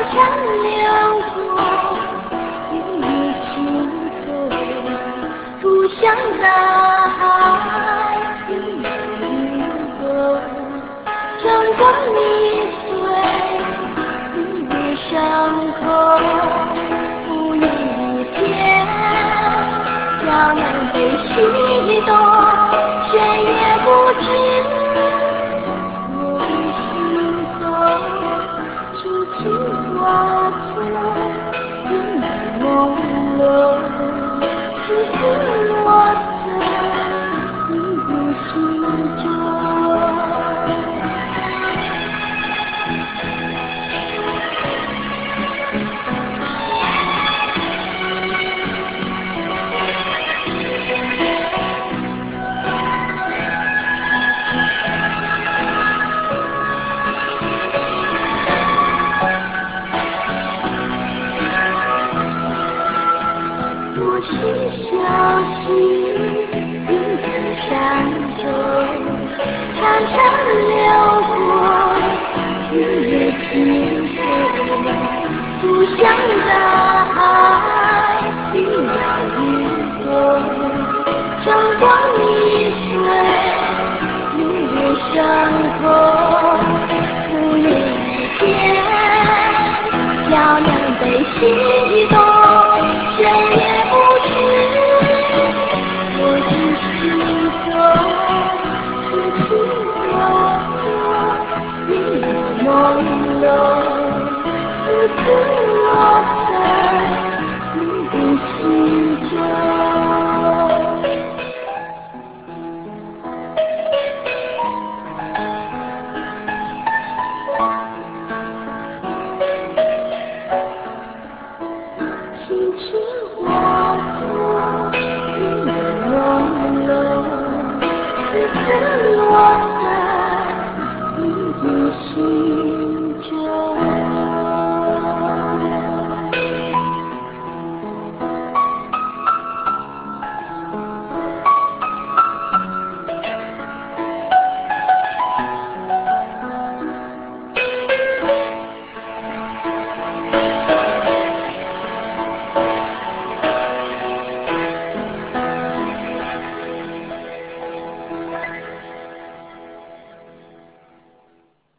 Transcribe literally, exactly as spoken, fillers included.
长流过，云雨轻走，故乡大海，云雨过，阳光迷碎，云雨伤口，无意一片，江南被西东，谁也不知。 初晴花错，云雨朦胧，丝丝落在你的心中。我心小溪，云层山中，潺潺流过，云雨轻走，故乡大海，云摇云动，阳光迷碎，云雨伤口，无言一片，漂亮被西东。 谁也不知，我的心中初晴落座，云雨朦胧，丝丝落在你的心中。 轻轻化作云雨朦胧，丝丝落。